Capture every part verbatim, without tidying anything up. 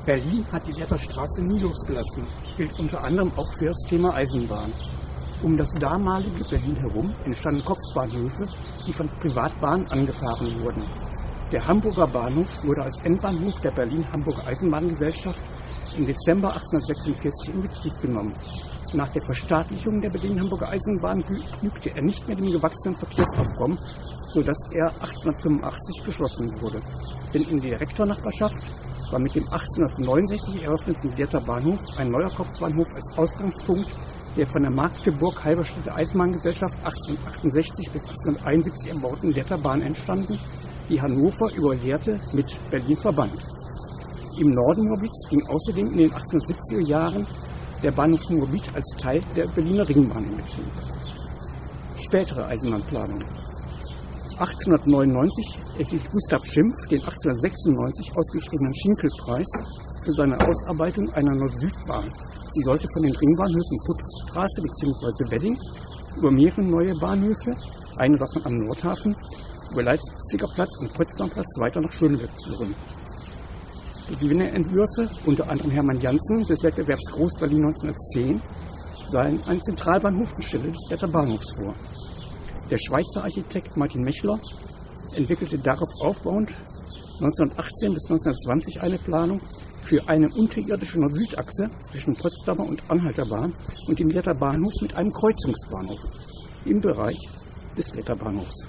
Berlin hat die Lehrter Straße nie losgelassen, gilt unter anderem auch für das Thema Eisenbahn. Um das damalige Berlin herum entstanden Kopfbahnhöfe, die von Privatbahnen angefahren wurden. Der Hamburger Bahnhof wurde als Endbahnhof der Berlin-Hamburger Eisenbahngesellschaft im Dezember achtzehnhundertsechsundvierzig in Betrieb genommen. Nach der Verstaatlichung der Berlin-Hamburger Eisenbahn genügte er nicht mehr dem gewachsenen Verkehrsaufkommen, sodass er achtzehnhundertfünfundachtzig geschlossen wurde. Denn in der Direktornachbarschaft war mit dem achtzehnhundertneunundsechzig eröffneten Lehrter Bahnhof ein neuer Kopfbahnhof als Ausgangspunkt der von der Magdeburg-Halberstädter Eisenbahngesellschaft achtzehnhundertachtundsechzig bis achtzehnhunderteinundsiebzig erbauten Lehrter Bahn entstanden, die Hannover über Lehrte mit Berlin verband. Im Norden Moabits ging außerdem in den achtzehnhundertsiebziger Jahren der Bahnhof Moabit als Teil der Berliner Ringbahn in Betrieb. Spätere Eisenbahnplanung. achtzehnhundertneunundneunzig erhielt Gustav Schimpf den achtzehnhundertsechsundneunzig ausgeschriebenen Schinkel-Preis für seine Ausarbeitung einer Nord-Süd-Bahn. Sie sollte von den Ringbahnhöfen Puttstraße bzw. Wedding über mehrere neue Bahnhöfe, eine davon am Nordhafen, über Leipziger Platz und Potsdamer Platz weiter nach Schöneberg führen. Die Gewinnerentwürfe, unter anderem Hermann Janssen des Wettbewerbs Groß-Berlin neunzehnhundertzehn, sahen einen Zentralbahnhof anstelle des Lehrter Bahnhofs vor. Der Schweizer Architekt Martin Mechler entwickelte darauf aufbauend neunzehnhundertachtzehn bis neunzehnhundertzwanzig eine Planung für eine unterirdische Nord-Süd-Achse zwischen Potsdamer und Anhalter Bahn und dem Lehrter Bahnhof mit einem Kreuzungsbahnhof im Bereich des Lehrter Bahnhofs.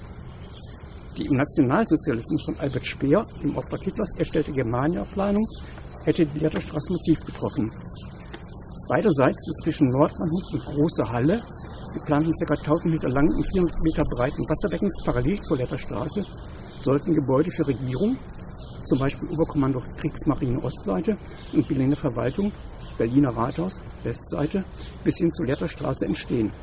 Die im Nationalsozialismus von Albert Speer im Auftrag Hitlers erstellte Germania-Planung hätte die Lehrter Straße massiv betroffen. Beiderseits des zwischen Nordbahnhof und Große Halle geplanten ca. tausend Meter langen und vierhundert Meter breiten Wasserbeckens parallel zur Lehrter Straße sollten Gebäude für Regierung, zum Beispiel Oberkommando Kriegsmarine Ostseite und Berliner Verwaltung, Berliner Rathaus, Westseite, bis hin zur Lehrter Straße entstehen.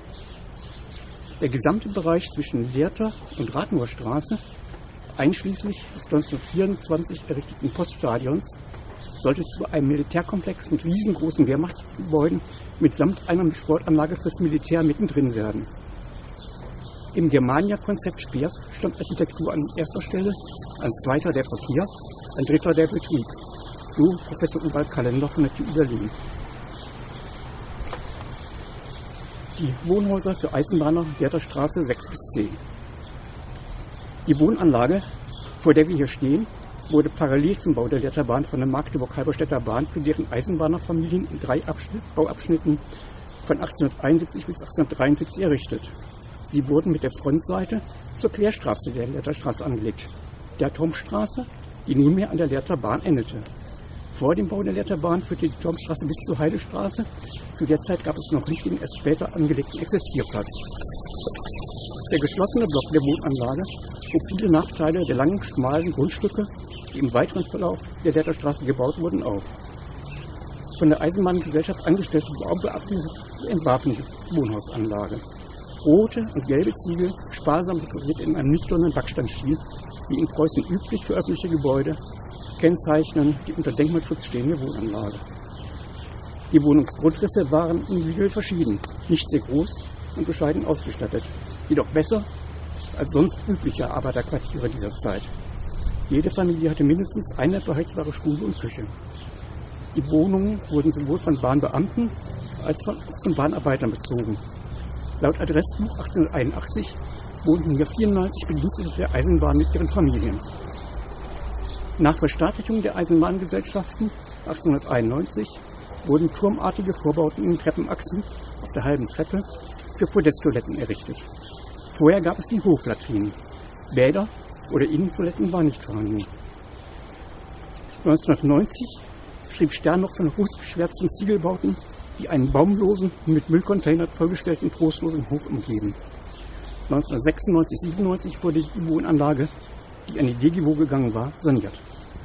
Der gesamte Bereich zwischen Lehrter und Rathenower Straße, einschließlich des neunzehnhundertvierundzwanzig errichteten Poststadions, sollte zu einem Militärkomplex mit riesengroßen Wehrmachtsgebäuden mitsamt einer Sportanlage fürs Militär mittendrin werden. Im Germania-Konzept Speers stand Architektur an erster Stelle, an zweiter der Verkehr, an dritter der Betrieb. So Professor Ubald Kalender von der T U Berlin. Die Wohnhäuser für Eisenbahner Lehrter Straße sechs bis zehn. Die Wohnanlage, vor der wir hier stehen, wurde parallel zum Bau der Lehrter Bahn von der Magdeburg-Halberstädter Bahn für deren Eisenbahnerfamilien in drei Abschnitt, Bauabschnitten von achtzehnhunderteinundsiebzig bis achtzehnhundertdreiundsiebzig errichtet. Sie wurden mit der Frontseite zur Querstraße der Lehrter Straße angelegt, der Turmstraße, die nunmehr an der Lehrter Bahn endete. Vor dem Bau der Lehrter Bahn führte die Turmstraße bis zur Heidestraße. Zu der Zeit gab es noch nicht den erst später angelegten Exerzierplatz. Der geschlossene Block der Wohnanlage hob viele Nachteile der langen, schmalen Grundstücke, die im weiteren Verlauf der Lehrter Straße gebaut wurden, auf. Von der Eisenbahngesellschaft angestellte Baubeamte entwarfen die Wohnhausanlage. Rote und gelbe Ziegel, sparsam dekoriert in einem nüchternen Backsteinstil, wie in Preußen üblich für öffentliche Gebäude, kennzeichnen die unter Denkmalschutz stehende Wohnanlage. Die Wohnungsgrundrisse waren individuell verschieden, nicht sehr groß und bescheiden ausgestattet, jedoch besser als sonst übliche Arbeiterquartiere dieser Zeit. Jede Familie hatte mindestens eine beheizbare Stube und Küche. Die Wohnungen wurden sowohl von Bahnbeamten als von, von Bahnarbeitern bezogen. Laut Adressbuch achtzehnhunderteinundachtzig wohnten hier vierundneunzig Bedienstete der Eisenbahn mit ihren Familien. Nach Verstaatlichung der Eisenbahngesellschaften achtzehnhunderteinundneunzig wurden turmartige Vorbauten in Treppenachsen auf der halben Treppe für Podesttoiletten errichtet. Vorher gab es die Hoflatrinen. Bäder oder Innentoiletten waren nicht vorhanden. neunzehnhundertneunzig schrieb Stern noch von rußgeschwärzten Ziegelbauten, die einen baumlosen, mit Müllcontainern vollgestellten, trostlosen Hof umgeben. neunzehnhundertsechsundneunzig siebenundneunzig wurde die Wohnanlage, die an die D G W O gegangen war, saniert.